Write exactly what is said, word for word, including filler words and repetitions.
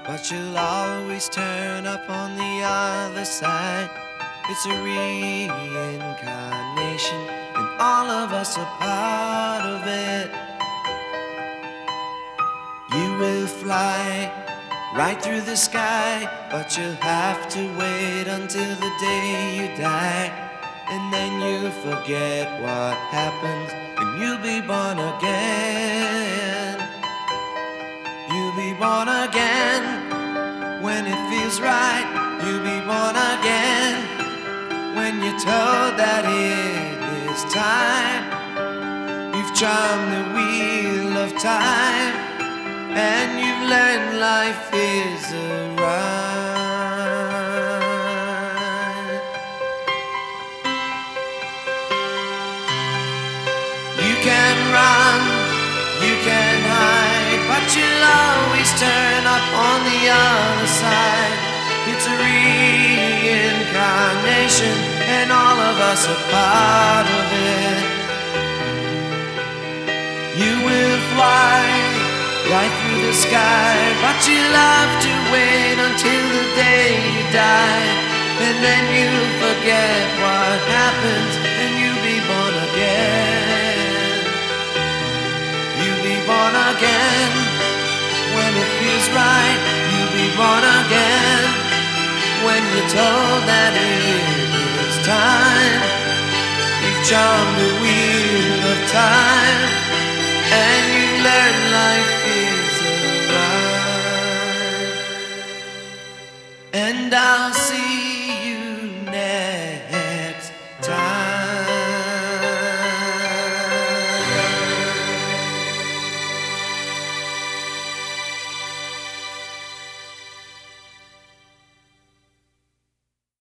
but you'll always turn up on the other side. It's a reincarnation, and all of us are part of it. You will fly right through the sky, but you'll have to wait until the day you die. And then you'll forget what happened, and you'll be born again. You'll be born again when it feels right. You'll be born again when you're told that it is time. You've charmed the wheel of time, and you've learned life is a ride. You can run, you can hide, but you'll always turn up on the other side. It's a reincarnation, and all of us are part of it. You will fly right through the sky, but you'll have to wait until the day you die. And then you'll forget what happened, and you'll be born again. You'll be born again when it feels right. You'll be born again when you're told that it is time. You've charmed the wheel of time, and you learn life is a ride. And I'll see